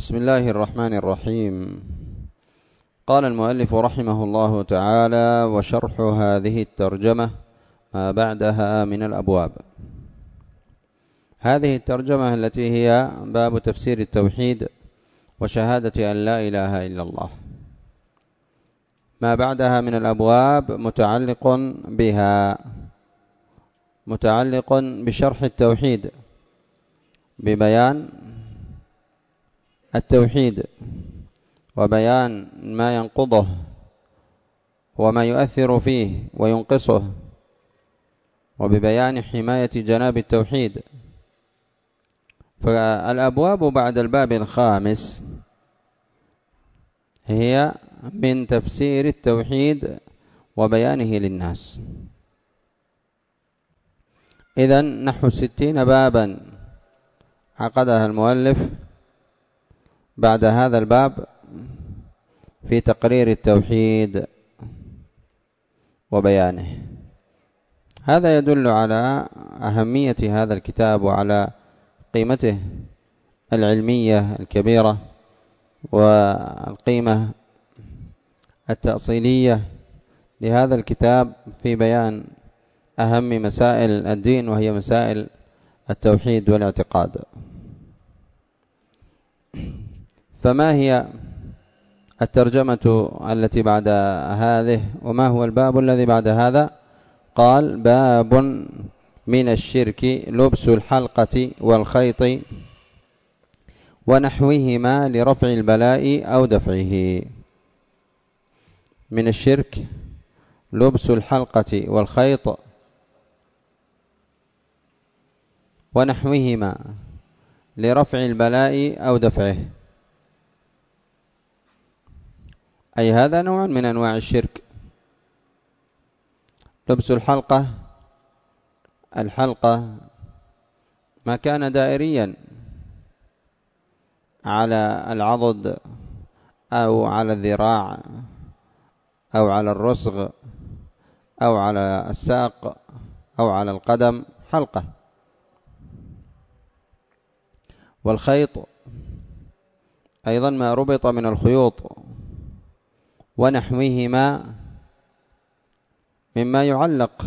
بسم الله الرحمن الرحيم. قال المؤلف رحمه الله تعالى: وشرح هذه الترجمة ما بعدها من الأبواب. هذه الترجمة التي هي باب تفسير التوحيد وشهادة أن لا إله إلا الله، ما بعدها من الأبواب متعلق بها، متعلق بشرح التوحيد، ببيان التوحيد وبيان ما ينقضه وما يؤثر فيه وينقصه، وببيان حماية جناب التوحيد. فالأبواب بعد الباب الخامس هي من تفسير التوحيد وبيانه للناس. إذن نحو 60 بابا عقدها المؤلف بعد هذا الباب في تقرير التوحيد وبيانه. هذا يدل على أهمية هذا الكتاب وعلى قيمته العلمية الكبيرة والقيمة التأصيلية لهذا الكتاب في بيان أهم مسائل الدين، وهي مسائل التوحيد والاعتقاد. فما هي الترجمة التي بعد هذه، وما هو الباب الذي بعد هذا؟ قال: باب من الشرك لبس الحلقة والخيط ونحوهما لرفع البلاء أو دفعه. من الشرك لبس الحلقة والخيط ونحوهما لرفع البلاء أو دفعه، أي هذا نوع من أنواع الشرك. لبس الحلقة ما كان دائريا على العضد أو على الذراع أو على الرسغ أو على الساق أو على القدم، حلقة. والخيط أيضا ما ربط من الخيوط، ونحوهما مما يعلق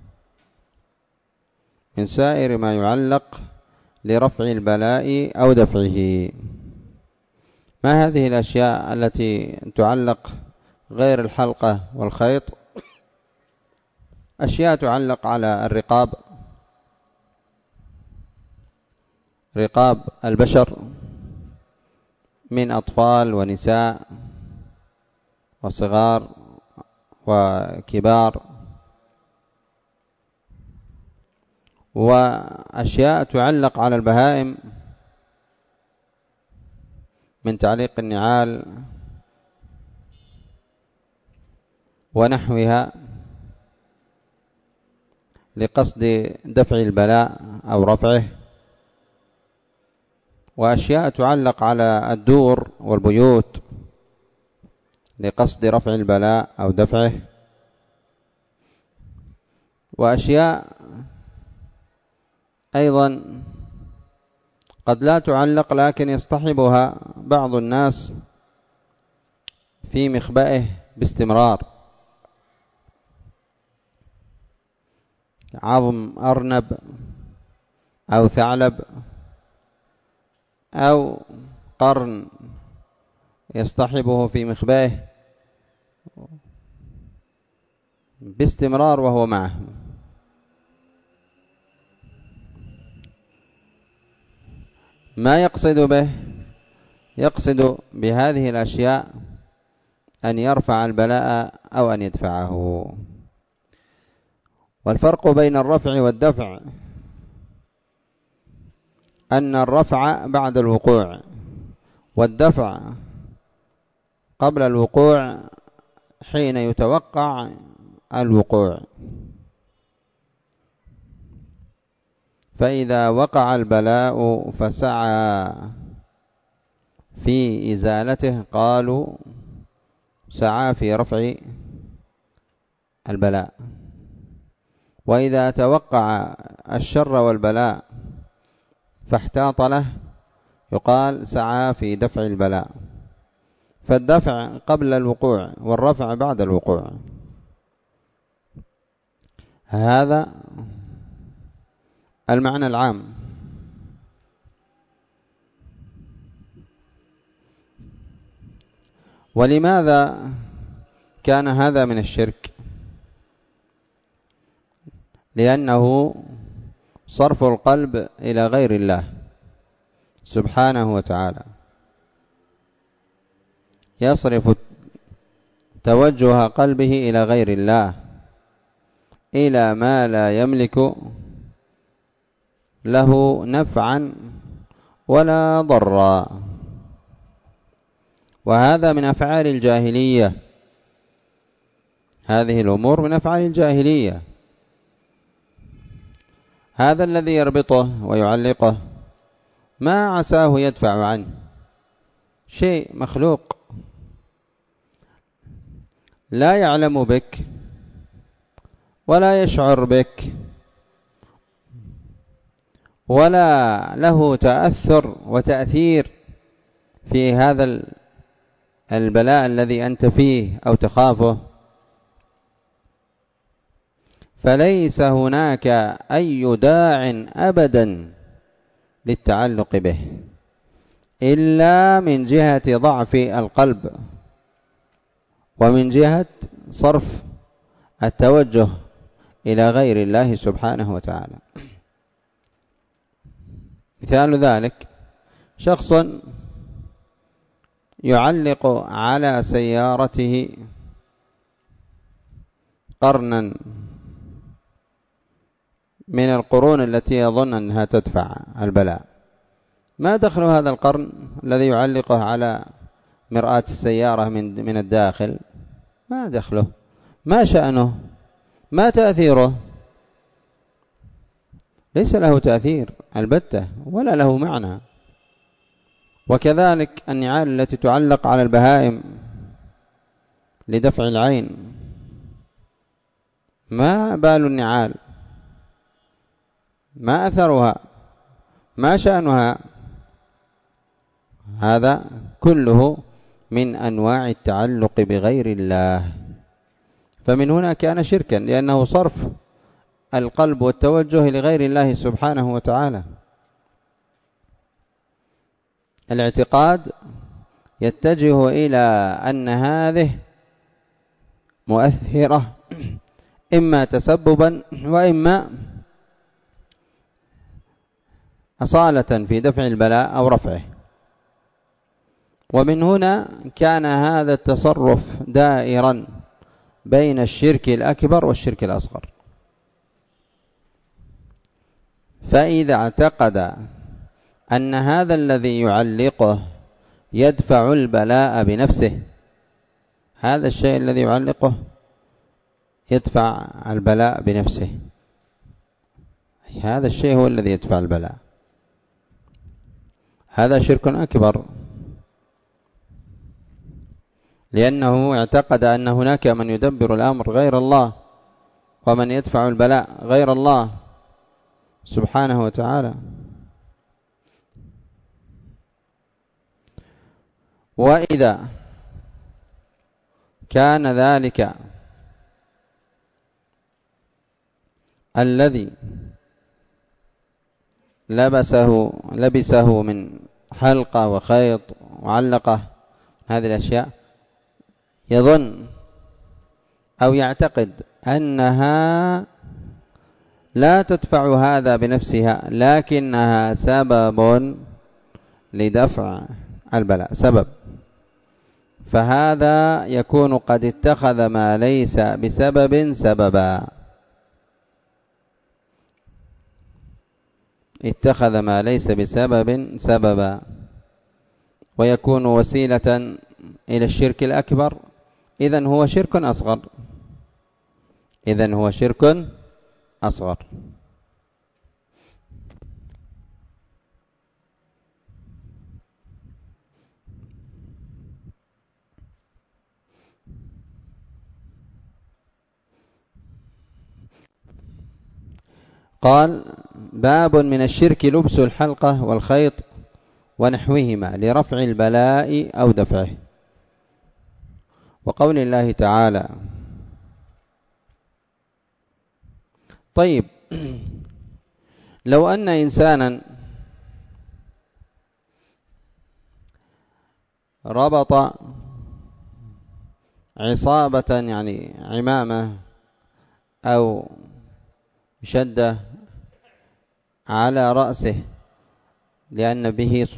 من سائر ما يعلق لرفع البلاء أو دفعه. ما هذه الأشياء التي تعلق غير الحلقة والخيط؟ أشياء تعلق على الرقاب، رقاب البشر من أطفال ونساء وصغار وكبار، وأشياء تعلق على البهائم من تعليق النعال ونحوها لقصد دفع البلاء أو رفعه، وأشياء تعلق على الدور والبيوت لقصد رفع البلاء أو دفعه، وأشياء أيضا قد لا تعلق لكن يصطحبها بعض الناس في مخبئه باستمرار، عظم أرنب أو ثعلب أو قرن يصطحبه في مخبئه باستمرار وهو معه. ما يقصد به؟ يقصد بهذه الأشياء أن يرفع البلاء أو أن يدفعه. والفرق بين الرفع والدفع أن الرفع بعد الوقوع، والدفع قبل الوقوع حين يتوقع الوقوع. فإذا وقع البلاء فسعى في إزالته قالوا سعى في رفع البلاء. وإذا توقع الشر والبلاء فاحتاط له يقال سعى في دفع البلاء، فالدفع قبل الوقوع والرفع بعد الوقوع. هذا المعنى العام. ولماذا كان هذا من الشرك؟ لأنه صرف القلب إلى غير الله سبحانه وتعالى، يصرف توجه قلبه إلى غير الله، إلى ما لا يملك له نفعا ولا ضرا. وهذا من أفعال الجاهلية، هذه الأمور من أفعال الجاهلية. هذا الذي يربطه ويعلقه ما عساه يدفع عنه، شيء مخلوق لا يعلم بك ولا يشعر بك ولا له تأثر وتأثير في هذا البلاء الذي أنت فيه أو تخافه، فليس هناك أي داع أبدا للتعلق به إلا من جهة ضعف القلب ومن جهة صرف التوجه إلى غير الله سبحانه وتعالى. مثال ذلك شخص يعلق على سيارته قرنا من القرون التي يظن أنها تدفع البلاء. ما دخل هذا القرن الذي يعلقه على مرآة السيارة من الداخل؟ ما دخله، ما شأنه، ما تأثيره؟ ليس له تأثير البتة ولا له معنى. وكذلك النعال التي تعلق على البهائم لدفع العين، ما بال النعال؟ ما أثرها؟ ما شأنها؟ هذا كله من أنواع التعلق بغير الله. فمن هنا كان شركا، لأنه صرف القلب والتوجه لغير الله سبحانه وتعالى. الاعتقاد يتجه إلى أن هذه مؤثرة إما تسببا وإما أصالة في دفع البلاء أو رفعه. ومن هنا كان هذا التصرف دائرا بين الشرك الأكبر والشرك الأصغر. فإذا اعتقد أن هذا الذي يعلقه يدفع البلاء بنفسه، هذا الشيء الذي يعلقه يدفع البلاء بنفسه، هذا الشيء هو الذي يدفع البلاء، هذا شرك أكبر، لأنه اعتقد أن هناك من يدبر الأمر غير الله ومن يدفع البلاء غير الله سبحانه وتعالى. وإذا كان ذلك الذي لبسه من حلقة وخيط وعلقه هذه الأشياء يظن أو يعتقد أنها لا تدفع هذا بنفسها، لكنها سبب لدفع البلاء، سبب، فهذا يكون قد اتخذ ما ليس بسبب سببا، اتخذ ما ليس بسبب سببا، ويكون وسيلة إلى الشرك الأكبر. إذن هو شرك أصغر، إذن هو شرك أصغر. قال: باب من الشرك لبس الحلقة والخيط ونحوهما لرفع البلاء أو دفعه. وقول الله تعالى. طيب، لو أن إنسانا ربط عصابة يعني عمامة أو شدة على رأسه لأن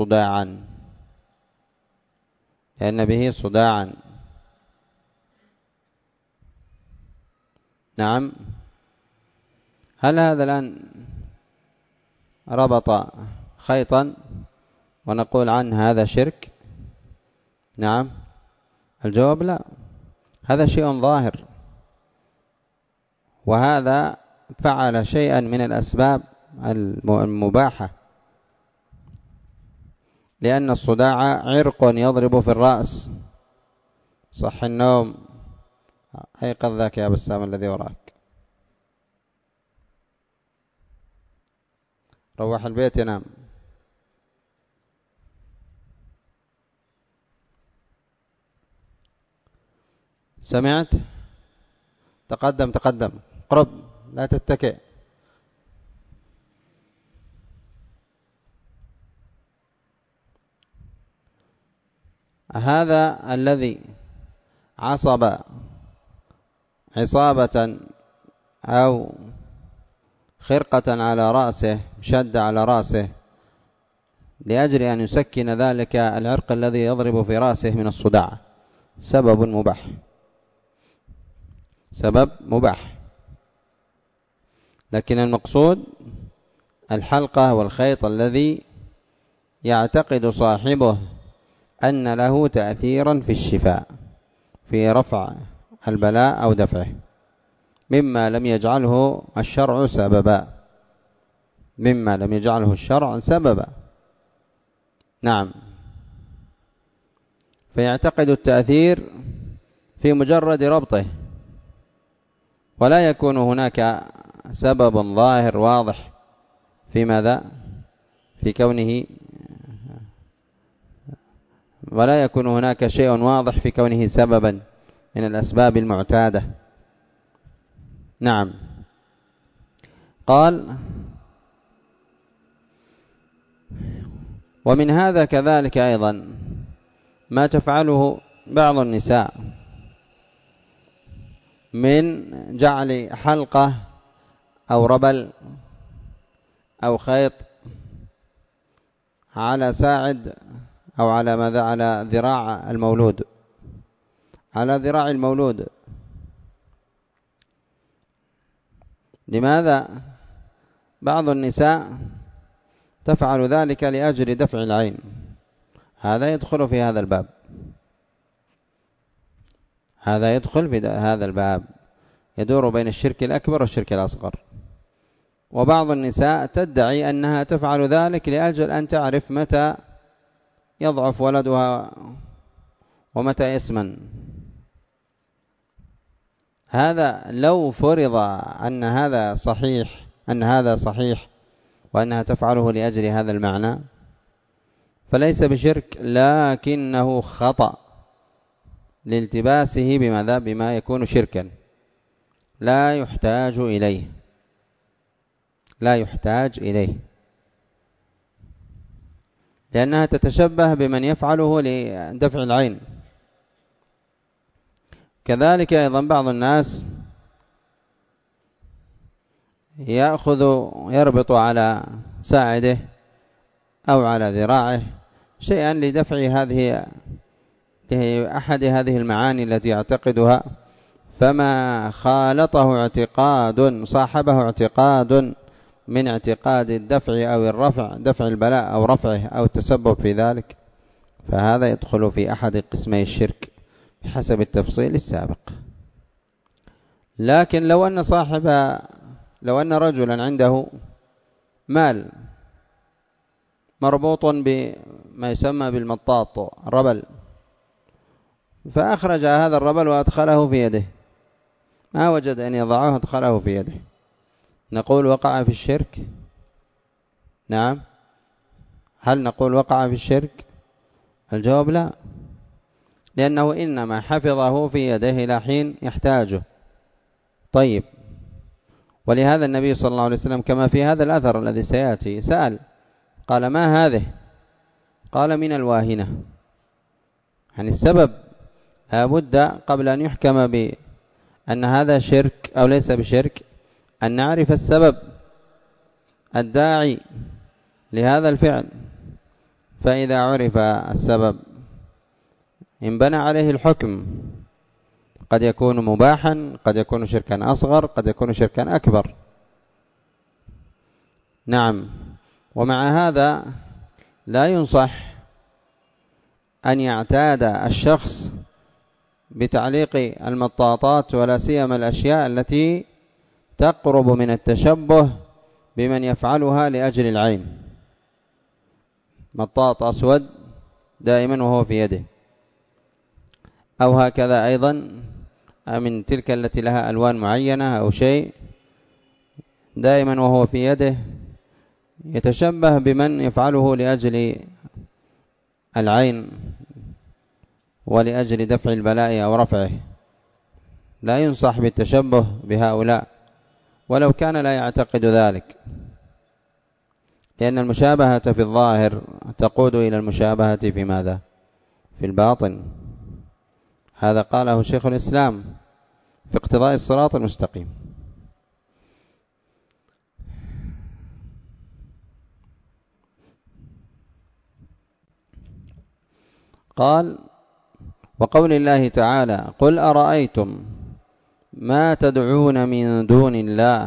به صداعا، نعم، هل هذا الآن ربط خيطا ونقول عنه هذا شرك؟ نعم، الجواب لا، هذا شيء ظاهر، وهذا فعل شيئا من الأسباب المباحة، لأن الصداع عرق يضرب في الرأس. صح النوم، أيقظ ذاك يا بسام الذي وراك، روح البيت ينام. سمعت؟ تقدم قرب، لا تتكئ. هذا الذي عصب عصابة أو خرقة على رأسه، شد على رأسه لأجل أن يسكن ذلك العرق الذي يضرب في رأسه من الصداع، سبب مباح، لكن المقصود الحلقة والخيط الذي يعتقد صاحبه أن له تأثيرا في الشفاء، في رفع البلاء أو دفعه، مما لم يجعله الشرع سببا، نعم، فيعتقد التأثير في مجرد ربطه، ولا يكون هناك سبب ظاهر واضح في ماذا؟ في كونه، ولا يكون هناك شيء واضح في كونه سببا من الأسباب المعتادة. نعم. قال: ومن هذا كذلك أيضا ما تفعله بعض النساء من جعل حلقة أو ربل أو خيط على ساعد أو على ماذا؟ على ذراع المولود. لماذا؟ بعض النساء تفعل ذلك لأجل دفع العين، هذا يدخل في هذا الباب، يدور بين الشرك الأكبر والشرك الأصغر. وبعض النساء تدعي أنها تفعل ذلك لأجل أن تعرف متى يضعف ولدها ومتى يسمن. هذا لو فرض أن هذا صحيح وأنها تفعله لأجل هذا المعنى فليس بشرك، لكنه خطأ لالتباسه بما يكون شركا، لا يحتاج إليه، لأنها تتشبه بمن يفعله لدفع العين. كذلك أيضا بعض الناس يربط على ساعده أو على ذراعه شيئا لدفع أحد هذه المعاني التي يعتقدها، فما خالطه صاحبه اعتقاد من اعتقاد الدفع أو الرفع، دفع البلاء أو رفعه أو التسبب في ذلك، فهذا يدخل في أحد قسمي الشرك بحسب التفصيل السابق. لكن لو أن رجلا عنده مال مربوط بما يسمى بالمطاط، ربل، فأخرج هذا الربل وأدخله في يده، ما وجد أن يضعه أدخله في يده، نقول وقع في الشرك؟ نعم. هل نقول وقع في الشرك؟ الجواب لا، لأنه إنما حفظه في يده إلى حين يحتاجه. طيب، ولهذا النبي صلى الله عليه وسلم كما في هذا الأثر الذي سيأتي سأل قال: ما هذه؟ قال: من الواهنة. يعني السبب لابد قبل أن يحكم بأن هذا شرك أو ليس بشرك أن نعرف السبب الداعي لهذا الفعل، فإذا عرف السبب انبنى عليه الحكم. قد يكون مباحا، قد يكون شركا أصغر، قد يكون شركا أكبر. نعم. ومع هذا لا ينصح أن يعتاد الشخص بتعليق المطاطات، ولا سيما الأشياء التي تقرب من التشبه بمن يفعلها لأجل العين. مطاط أسود دائما وهو في يده، أو هكذا أيضا من تلك التي لها ألوان معينة أو شيء دائما وهو في يده يتشبه بمن يفعله لأجل العين ولأجل دفع البلاء أو رفعه. لا ينصح بالتشبه بهؤلاء ولو كان لا يعتقد ذلك، لأن المشابهة في الظاهر تقود إلى المشابهة في ماذا؟ في الباطن. هذا قاله شيخ الإسلام في اقتضاء الصراط المستقيم. قال: وقول الله تعالى: قل أرأيتم ما تدعون من دون الله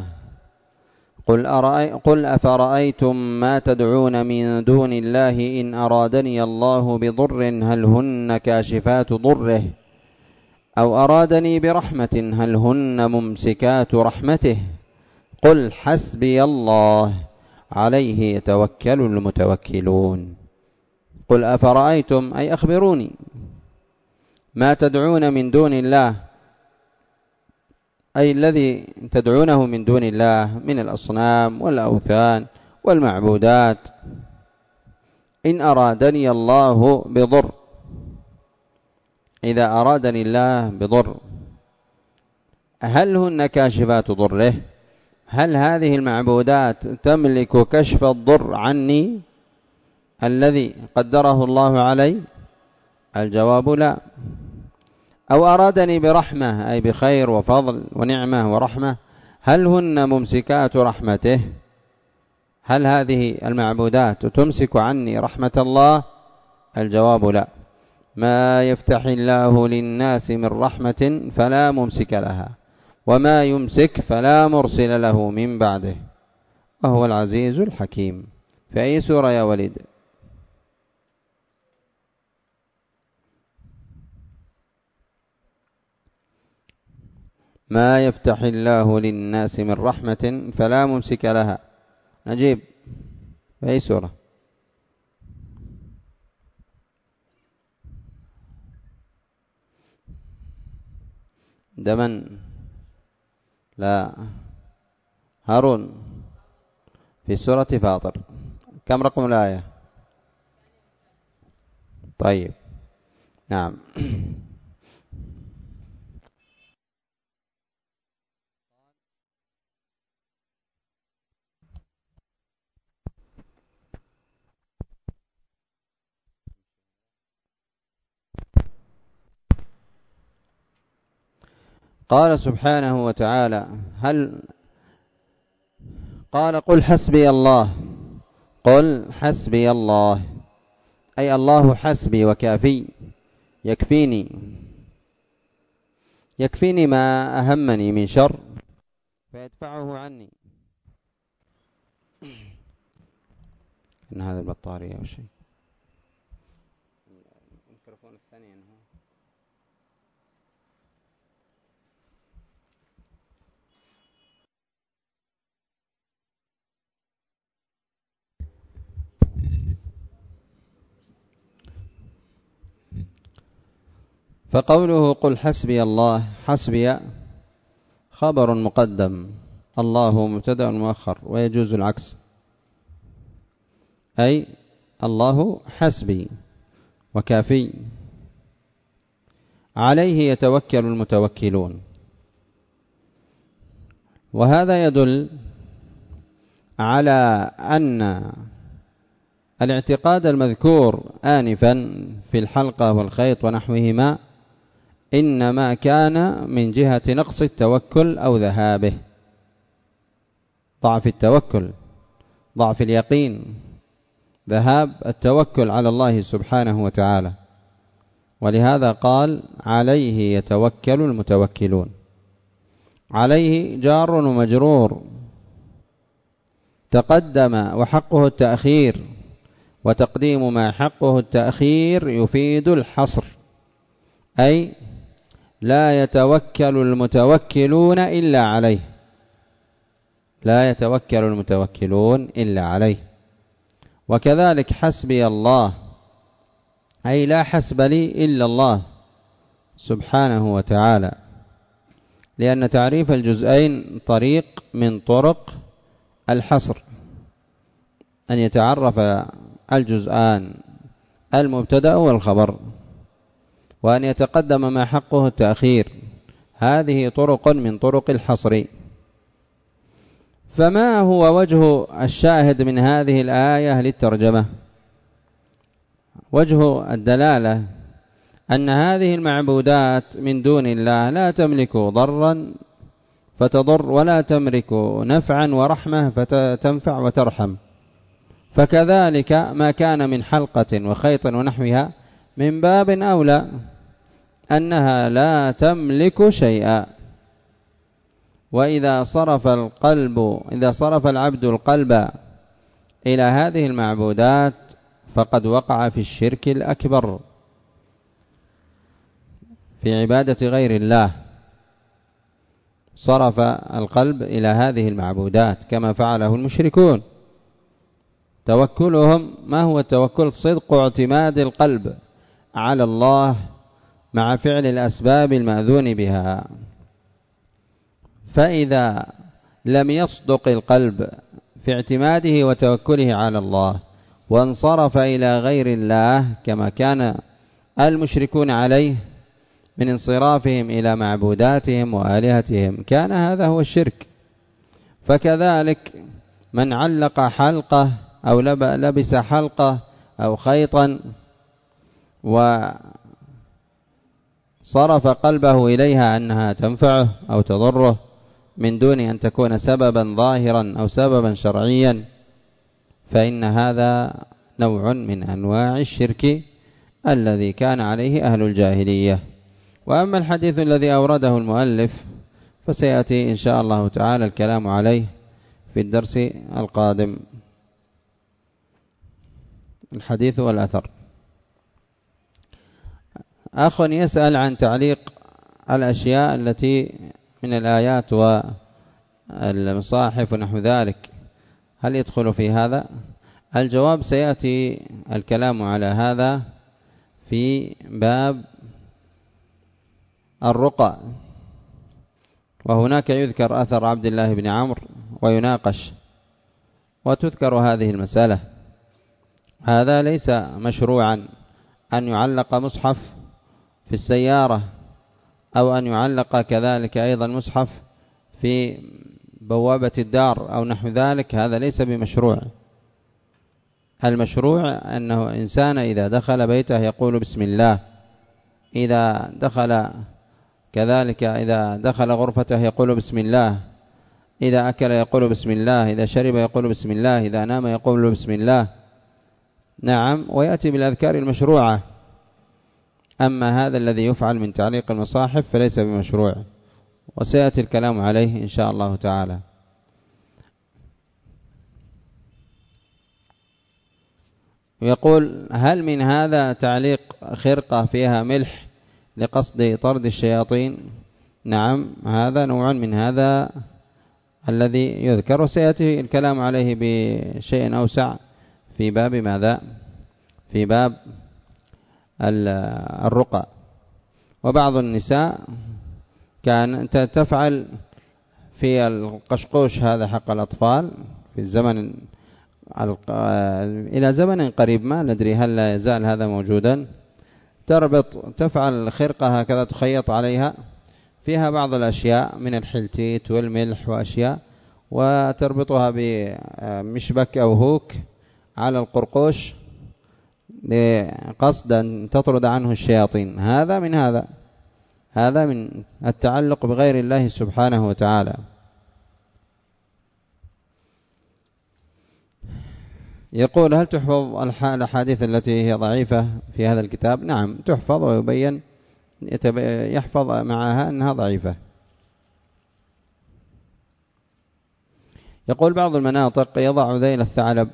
قل أفرأيتم ما تدعون من دون الله إن أرادني الله بضر هل هن كاشفات ضره أو أرادني برحمة هل هن ممسكات رحمته قل حسبي الله عليه يتوكل المتوكلون. قل أفرأيتم أي أخبروني ما تدعون من دون الله، أي الذي تدعونه من دون الله من الأصنام والأوثان والمعبودات. إن أرادني الله بضر، إذا أرادني الله بضر هل هن كاشفات ضره؟ هل هذه المعبودات تملك كشف الضر عني الذي قدره الله علي؟ الجواب لا. أو أرادني برحمة أي بخير وفضل ونعمة ورحمة، هل هن ممسكات رحمته؟ هل هذه المعبودات تمسك عني رحمة الله؟ الجواب لا. ما يفتح الله للناس من رحمة فلا ممسك لها وما يمسك فلا مرسل له من بعده وهو العزيز الحكيم. في أي سورة يا وليد؟ ما يفتح الله للناس من رحمة فلا ممسك لها. نجيب في أي سورة؟ دمن لا. هارون في سورة فاطر. كم رقم الآية؟ طيب نعم. قال سبحانه وتعالى: قال قل حسبي الله. قل حسبي الله أي الله حسبي وكافي، يكفيني ما أهمني من شر فيدفعه عني. إن هذا البطارية أو شيء. الميكروفون الثاني هو. فقوله قل حسبي الله، حسبي خبر مقدم، الله مبتدأ مؤخر، ويجوز العكس، أي الله حسبي وكافي. عليه يتوكل المتوكلون. وهذا يدل على أن الاعتقاد المذكور آنفا في الحلقة والخيط ونحوهما إنما كان من جهة نقص التوكل أو ذهابه، ضعف التوكل، ضعف اليقين، ذهاب التوكل على الله سبحانه وتعالى. ولهذا قال عليه يتوكل المتوكلون. عليه جار ومجرور، تقدم وحقه التأخير، وتقديم ما حقه التأخير يفيد الحصر، أي لا يتوكل المتوكلون إلا عليه، لا يتوكل المتوكلون إلا عليه. وكذلك حسبي الله، أي لا حسب لي إلا الله سبحانه وتعالى، لأن تعريف الجزئين طريق من طرق الحصر، أن يتعرف الجزءان المبتدأ والخبر، وأن يتقدم ما حقه التأخير، هذه طرق من طرق الحصر. فما هو وجه الشاهد من هذه الآية للترجمة؟ وجه الدلالة أن هذه المعبودات من دون الله لا تملك ضرا فتضر، ولا تملك نفعا ورحمة فتنفع وترحم. فكذلك ما كان من حلقة وخيط ونحوها من باب أولى أنها لا تملك شيئا. وإذا صرف العبد القلب إلى هذه المعبودات فقد وقع في الشرك الأكبر في عبادة غير الله. صرف القلب إلى هذه المعبودات كما فعله المشركون. توكلهم ما هو التوكل؟ صدق اعتماد القلب على الله مع فعل الأسباب المأذون بها. فإذا لم يصدق القلب في اعتماده وتوكله على الله وانصرف إلى غير الله كما كان المشركون عليه من انصرافهم إلى معبوداتهم وآلهتهم، كان هذا هو الشرك. فكذلك من علق حلقة أو لبس حلقة أو خيطا وصرف قلبه إليها أنها تنفعه أو تضره من دون أن تكون سببا ظاهرا أو سببا شرعيا، فإن هذا نوع من أنواع الشرك الذي كان عليه أهل الجاهلية. وأما الحديث الذي أورده المؤلف فسيأتي إن شاء الله تعالى الكلام عليه في الدرس القادم. الحديث والأثر. أخ يسأل عن تعليق الأشياء التي من الآيات والمصاحف ونحو ذلك، هل يدخل في هذا؟ الجواب سيأتي الكلام على هذا في باب الرقى، وهناك يذكر أثر عبد الله بن عمرو ويناقش وتذكر هذه المسألة. هذا ليس مشروعا أن يعلق مصحف في السيارة أو أن يعلق كذلك أيضا مصحف في بوابة الدار أو نحو ذلك، هذا ليس بمشروع. المشروع أنه إنسان إذا دخل بيته يقول بسم الله، إذا دخل كذلك إذا دخل غرفته يقول بسم الله، إذا أكل يقول بسم الله، إذا شرب يقول بسم الله، إذا نام يقول بسم الله. نعم، ويأتي بالأذكار المشروعة. أما هذا الذي يفعل من تعليق المصاحف فليس بمشروع، وسيأتي الكلام عليه إن شاء الله تعالى. يقول هل من هذا تعليق خرقة فيها ملح لقصد طرد الشياطين؟ نعم، هذا نوع من هذا الذي يذكر، وسيأتي الكلام عليه بشيء أوسع في باب ماذا؟ في باب الرقى. وبعض النساء كانت تفعل في القشقوش هذا حق الأطفال في الزمن إلى زمن قريب ما ندري هل لا يزال هذا موجودا، تفعل خرقة هكذا تخيط عليها فيها بعض الأشياء من الحلتيت والملح وأشياء، وتربطها بمشبك أو هوك على القرقوش لقصد أن تطرد عنه الشياطين. هذا من التعلق بغير الله سبحانه وتعالى. يقول: هل تحفظ الأحاديث التي هي ضعيفة في هذا الكتاب؟ نعم تحفظ، ويبين يحفظ معها أنها ضعيفة. يقول: بعض المناطق يضع ذيل الثعلب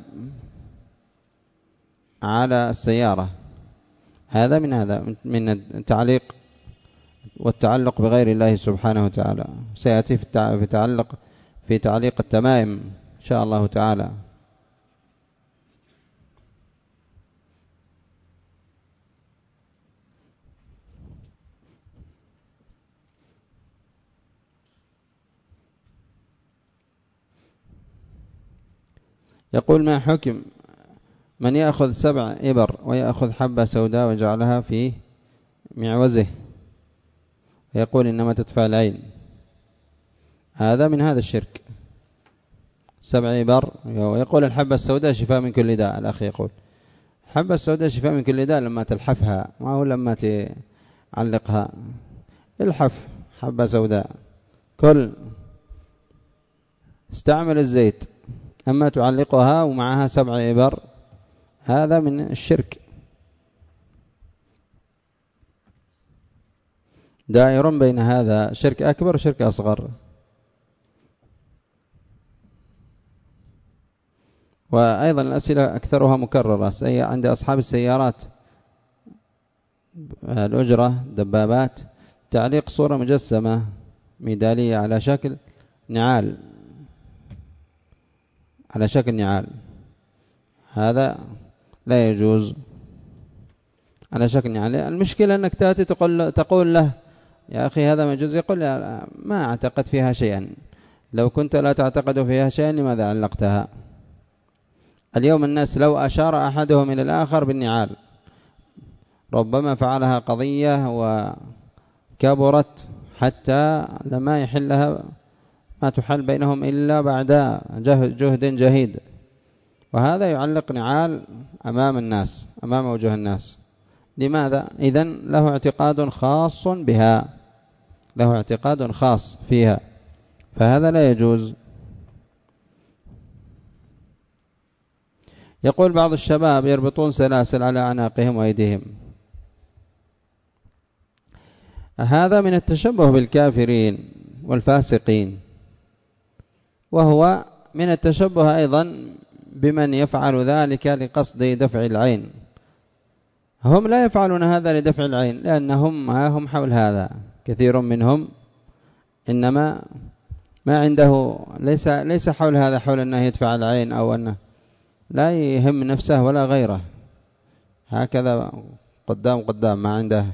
على السيارة، هذا من التعليق والتعلق بغير الله سبحانه وتعالى. سيأتي في تعليق التمائم إن شاء الله تعالى. يقول: ما حكم من يأخذ 7 إبر ويأخذ حبة سوداء ويجعلها في معوزه، يقول إنما تدفع العين؟ هذا من هذا الشرك. 7 إبر، يقول الحبة السوداء شفاء من كل داء. الأخ يقول الحبة السوداء شفاء من كل داء لما تلحفها، ما هو لما تعلقها. الحف حبة سوداء، استعمل الزيت، أما تعلقها ومعها 7 إبر هذا من الشرك. دائر بين هذا شرك أكبر وشرك أصغر. وأيضا الأسئلة أكثرها مكررة عند أصحاب السيارات الأجرة دبابات، تعليق صورة مجسمة ميدالية على شكل نعال، هذا لا يجوز على شكل نعال. المشكلة أنك تأتي تقول له يا أخي هذا ما يجوز، يقول ما أعتقد فيها شيئا. لو كنت لا تعتقد فيها شيئا لماذا علقتها؟ اليوم الناس لو أشار أحدهم إلى الآخر بالنعال ربما فعلها قضية وكبرت حتى لما يحلها ما تحل بينهم إلا بعد جهد جهيد. وهذا يعلق نعال أمام الناس، أمام وجه الناس. لماذا؟ إذن له اعتقاد خاص بها، له اعتقاد خاص فيها، فهذا لا يجوز. يقول بعض الشباب يربطون سلاسل على أعناقهم وأيديهم، هذا من التشبه بالكافرين والفاسقين، وهو من التشبه أيضا بمن يفعل ذلك لقصد دفع العين. هم لا يفعلون هذا لدفع العين، لأنهم هم حول هذا كثير منهم، إنما ما عنده ليس حول هذا، حول أنه يدفع العين أو أنه لا يهم نفسه ولا غيره، هكذا قدام ما عنده،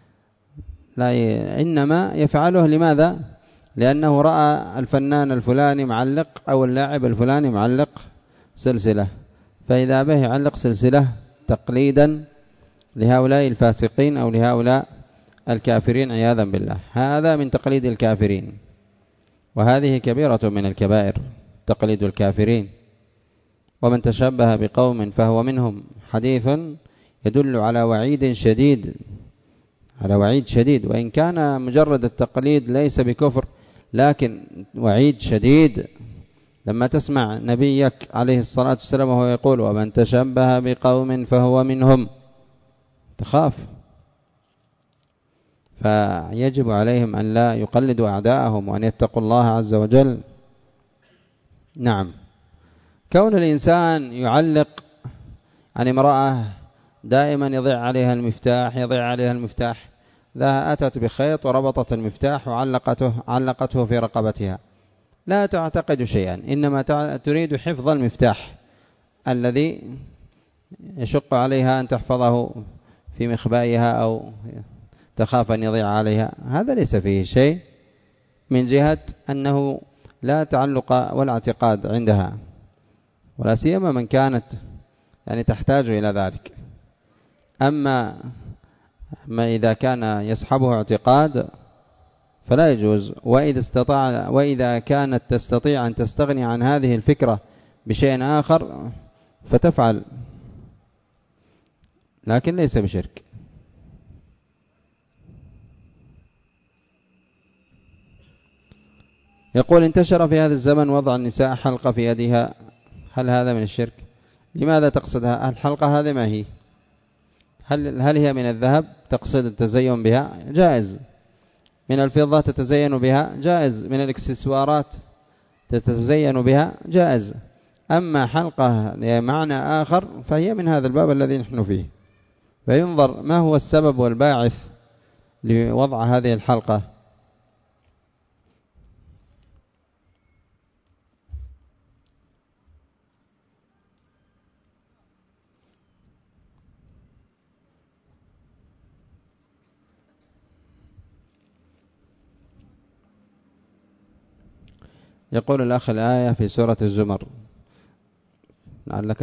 إنما يفعله لماذا؟ لأنه رأى الفنان الفلاني معلق أو اللاعب الفلاني معلق سلسلة، فإذا به يعلق سلسلة تقليدا لهؤلاء الفاسقين أو لهؤلاء الكافرين عياذا بالله. هذا من تقليد الكافرين، وهذه كبيرة من الكبائر تقليد الكافرين. ومن تشبه بقوم فهو منهم، حديث يدل على وعيد شديد، وإن كان مجرد التقليد ليس بكفر، لكن وعيد شديد. لما تسمع نبيك عليه الصلاة والسلام وهو يقول ومن تشبه بقوم فهو منهم، تخاف. فيجب عليهم أن لا يقلدوا أعداءهم وأن يتقوا الله عز وجل. نعم. كون الإنسان يعلق عن امرأة دائما يضيع عليها المفتاح، ذا أتت بخيط وربطت المفتاح وعلقته في رقبتها، لا تعتقد شيئا، إنما تريد حفظ المفتاح الذي يشق عليها أن تحفظه في مخبائها أو تخاف أن يضيع عليها. هذا ليس فيه شيء من جهة أنه لا تعلق ولا اعتقاد عندها. ولا سيما من كانت يعني تحتاج إلى ذلك. أما ما إذا كان يصحبه اعتقاد فلا يجوز. وإذا كانت تستطيع أن تستغني عن هذه الفكرة بشيء آخر فتفعل، لكن ليس بشرك. يقول: انتشر في هذا الزمن وضع النساء حلقة في يدها، هل هذا من الشرك؟ لماذا تقصدها الحلقة هذه؟ ما هي؟ هل هي من الذهب تقصد التزين بها؟ جائز. من الفضة تتزين بها؟ جائز. من الاكسسوارات تتزين بها؟ جائز. أما حلقة لمعنى آخر فهي من هذا الباب الذي نحن فيه، فينظر ما هو السبب والباعث لوضع هذه الحلقة. يقول الأخ: الآية في سورة الزمر، لعلك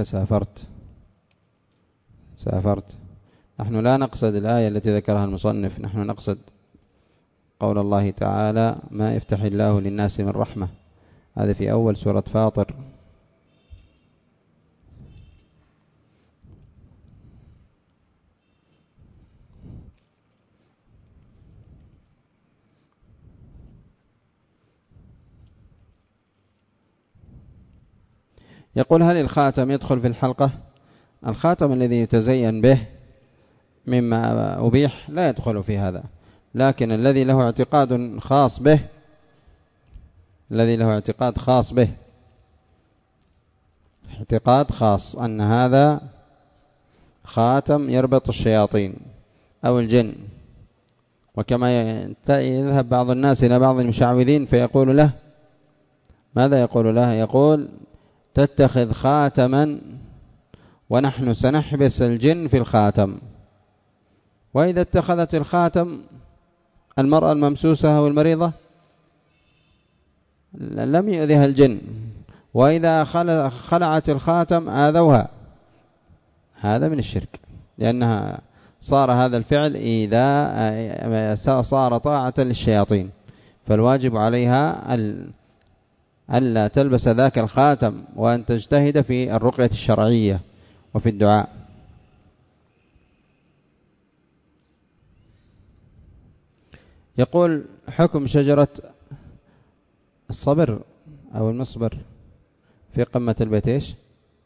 سافرت. نحن لا نقصد الآية التي ذكرها المصنف، نحن نقصد قول الله تعالى: ما يفتح الله للناس من رحمة، هذا في أول سورة فاطر. يقول: هل الخاتم يدخل في الحلقة؟ الخاتم الذي يتزين به مما أبيح لا يدخل في هذا، لكن الذي له اعتقاد خاص به، اعتقاد خاص أن هذا خاتم يربط الشياطين أو الجن، وكما يذهب بعض الناس إلى بعض المشعوذين فيقول له ماذا؟ يقول له: يقول: تتخذ خاتما ونحن سنحبس الجن في الخاتم. وإذا اتخذت الخاتم المرأة الممسوسة أو المريضة لم يؤذها الجن، وإذا خلعت الخاتم آذوها. هذا من الشرك، لأنها صار هذا الفعل إذا صار طاعة للشياطين، فالواجب عليها ألا تلبس ذاك الخاتم وأن تجتهد في الرقية الشرعية وفي الدعاء. يقول: حكم شجرة الصبر أو المصبر في قمة البيت إيش؟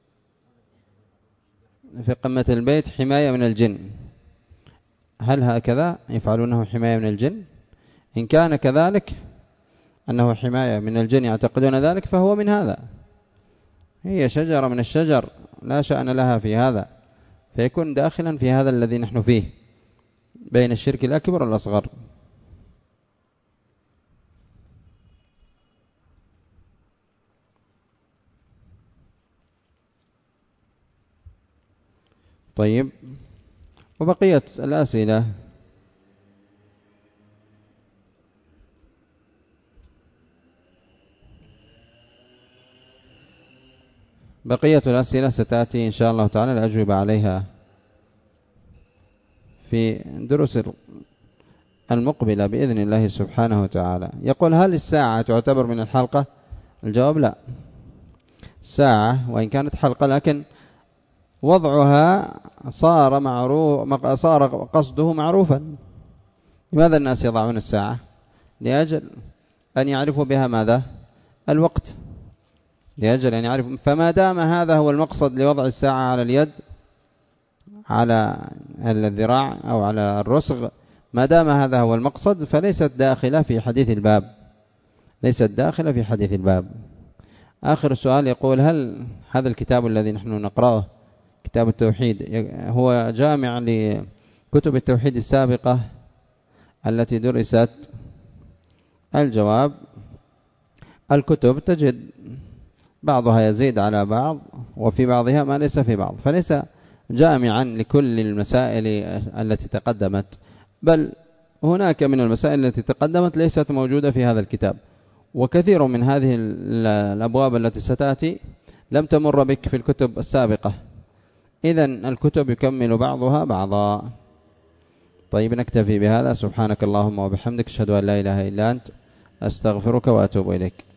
في قمة البيت حماية من الجن، هل هكذا يفعلونه حماية من الجن؟ إن كان كذلك أنه حماية من الجن يعتقدون ذلك فهو من هذا، هي شجرة من الشجر لا شأن لها في هذا، فيكون داخلا في هذا الذي نحن فيه بين الشرك الأكبر والأصغر. طيب، وبقية الأسئلة ستأتي إن شاء الله تعالى الأجوبة عليها في دروس المقبلة بإذن الله سبحانه وتعالى. يقول: هل الساعة تعتبر من الحلقة؟ الجواب: لا. الساعة وإن كانت حلقة لكن وضعها صار قصده معروفا. لماذا الناس يضعون الساعة؟ لأجل أن يعرفوا بها ماذا؟ الوقت، لأجل أن يعرفوا. فما دام هذا هو المقصد لوضع الساعة على اليد، على الذراع أو على الرسغ، ما دام هذا هو المقصد فليست داخلة في حديث الباب. آخر سؤال يقول: هل هذا الكتاب الذي نحن نقرأه كتاب التوحيد هو جامع لكتب التوحيد السابقة التي درست؟ الجواب: الكتب تجد بعضها يزيد على بعض وفي بعضها ما ليس في بعض، فليس جامعا لكل المسائل التي تقدمت، بل هناك من المسائل التي تقدمت ليست موجودة في هذا الكتاب، وكثير من هذه الأبواب التي ستأتي لم تمر بك في الكتب السابقة. إذن الكتب يكمل بعضها بعضا. طيب نكتفي بهذا. سبحانك اللهم وبحمدك، أشهد أن لا إله إلا أنت، أستغفرك وأتوب إليك.